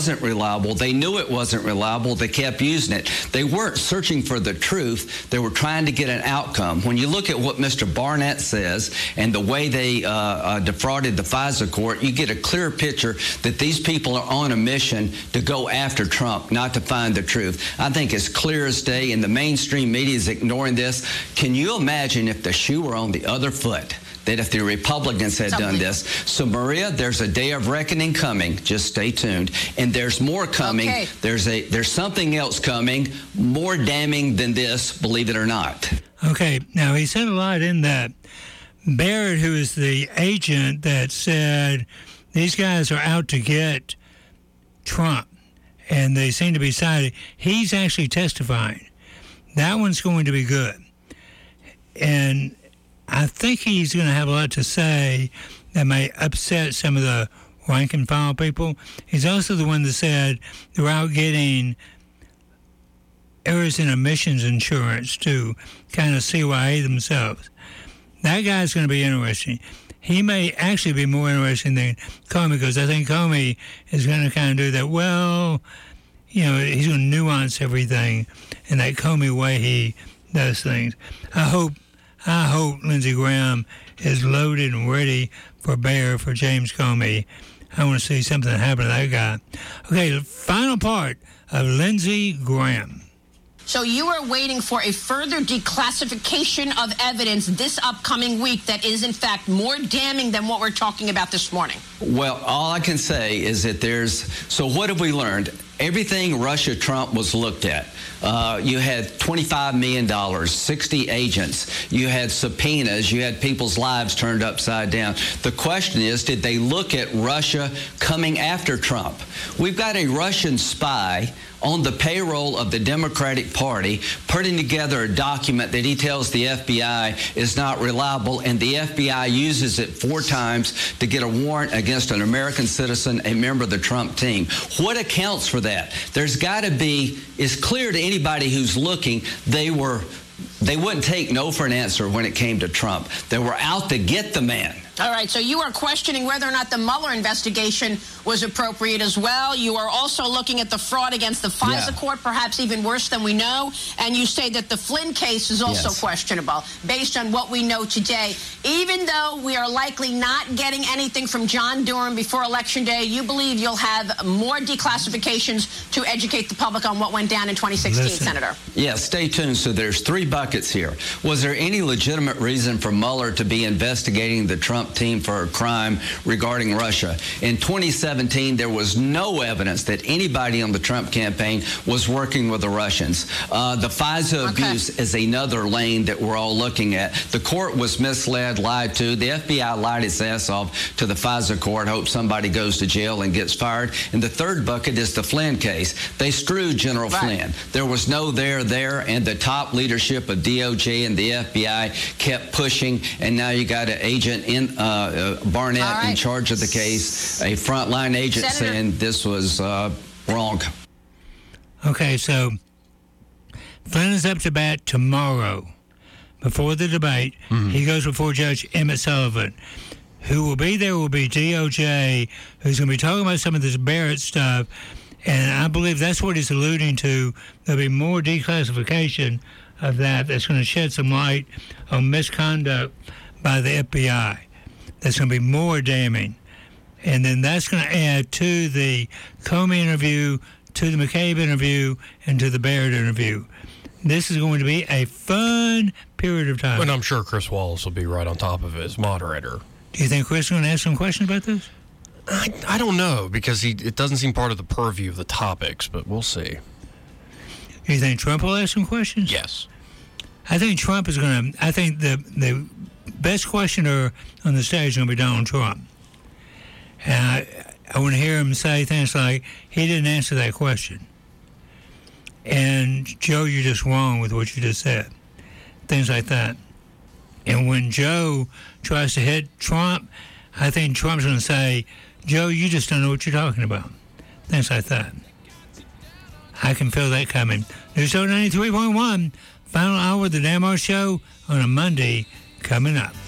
reliable. They knew it wasn't reliable. They kept using it. They weren't searching for the truth. They were trying to get an outcome. When you look at what Mr. Barnett says and the way they defrauded the FISA court, you get a clear picture that these people are on a mission to go after Trump, not to find the truth. I think it's clear as day, and the mainstream media is ignoring this. Can you imagine if the shoe were on the other foot? That if the Republicans had done this. So, Maria, there's a day of reckoning coming. Just stay tuned. And there's more coming. Okay. There's something else coming, more damning than this, believe it or not. Okay, now he said a lot in that. Barrett, who is the agent that said these guys are out to get Trump, and they seem to be sided, he's actually testifying. That one's going to be good. And I think he's going to have a lot to say that may upset some of the rank and file people. He's also the one that said they're out getting errors in emissions insurance to kind of CYA themselves. That guy's going to be interesting. He may actually be more interesting than Comey, because I think Comey is going to kind of do that. Well, you know, he's going to nuance everything in that Comey way he does things. I hope Lindsey Graham is loaded and ready for bear for James Comey. I want to see something happen to that guy. Okay, the final part of Lindsey Graham. So you are waiting for a further declassification of evidence this upcoming week that is, in fact, more damning than what we're talking about this morning. Well, all I can say is that so what have we learned? Everything Russia-Trump was looked at. You had $25 million, 60 agents. You had subpoenas. You had people's lives turned upside down. The question is, did they look at Russia coming after Trump? We've got a Russian spy on the payroll of the Democratic Party putting together a document that he tells the FBI is not reliable, and the FBI uses it 4 times to get a warrant against an American citizen, a member of the Trump team. What accounts for that? There's got to be, it's clear to anybody who's looking, they wouldn't take no for an answer when it came to Trump. They were out to get the man. All right, so you are questioning whether or not the Mueller investigation was appropriate as well. You are also looking at the fraud against the FISA court, perhaps even worse than we know. And you say that the Flynn case is also questionable based on what we know today. Even though we are likely not getting anything from John Durham before Election Day, you believe you'll have more declassifications to educate the public on what went down in 2016, Senator? Yeah, stay tuned. So there's 3 buckets here. Was there any legitimate reason for Mueller to be investigating the Trump team for a crime regarding Russia? In 2017, there was no evidence that anybody on the Trump campaign was working with the Russians. The FISA abuse is another lane that we're all looking at. The court was misled, lied to. The FBI lied its ass off to the FISA court, hope somebody goes to jail and gets fired. And the 3rd bucket is the Flynn case. They screwed General Flynn. There was no there, and the top leadership of DOJ and the FBI kept pushing, and now you got an agent in Barnett in charge of the case, a frontline agent saying this was wrong. Okay, so Flynn is up to bat tomorrow before the debate. He goes before Judge Emmett Sullivan. Who will be there will be DOJ, who's going to be talking about some of this Barrett stuff, and I believe that's what he's alluding to. There'll be more declassification of that's going to shed some light on misconduct by the FBI. That's going to be more damning. And then that's going to add to the Comey interview, to the McCabe interview, and to the Barrett interview. This is going to be a fun period of time. And I'm sure Chris Wallace will be right on top of it as moderator. Do you think Chris is going to ask some questions about this? I don't know, because it doesn't seem part of the purview of the topics, but we'll see. Do you think Trump will ask some questions? Yes. I think Trump is going to... I think the best questioner on the stage is going to be Donald Trump. And I want to hear him say things like, he didn't answer that question. And, Joe, you're just wrong with what you just said. Things like that. And when Joe tries to hit Trump, I think Trump's going to say, Joe, you just don't know what you're talking about. Things like that. I can feel that coming. News Talk 93.1, final hour of the Dan Morris Show on a Monday coming up.